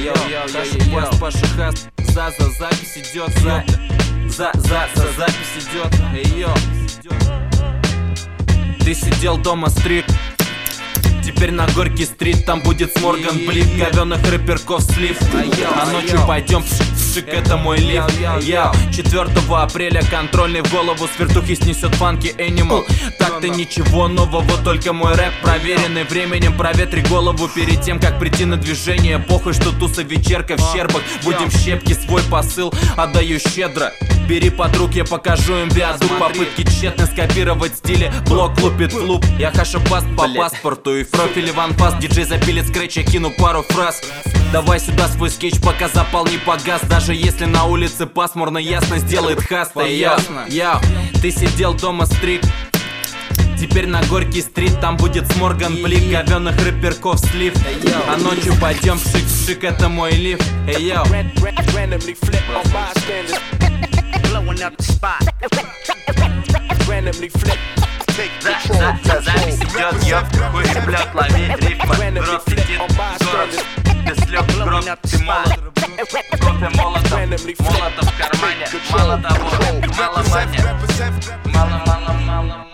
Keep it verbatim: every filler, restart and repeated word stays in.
Паша, Паша, Хаст, за, за, запись идет, за, за, за, за, запись идет, эй, йо. Ты сидел дома, стриг, теперь на Горький стрит, там будет Сморган Блик, говёных рэперков слив. А ночью пойдем пшик, это мой лифт. четвёртого апреля контрольный в голову с вертухи снесет фанки Animal. Так-то ничего нового, только мой рэп проверенный временем. Проветри голову перед тем, как прийти на движение. Похуй, что туса вечерка в щербах. Будем щепки, свой посыл отдаю щедро. Бери под рук, я покажу им виадук. Попытки тщетно скопировать стили. Блок лупит клуб. Я хашапаст по паспорту и профиль Иван Пас. Диджей запилит скретч, я кину пару фраз. Давай сюда свой скетч, пока запал не погас. Даже если на улице пасмурно, ясно сделает хаста. Ясно, я, ты сидел дома, стриг, теперь на Горький стрит, там будет Сморган Блик, говёных рэперков слив. А ночью пойдем пшик-пшик, это мой лифт. Эй, йо. Запись идет, ёб, хуй ребят, ловить рифма. Гроб летит, город, ты слёг, гроб, ты молот. Кофе молотов, молотов в кармане. Мало того, мало мания, мало, мало, мало.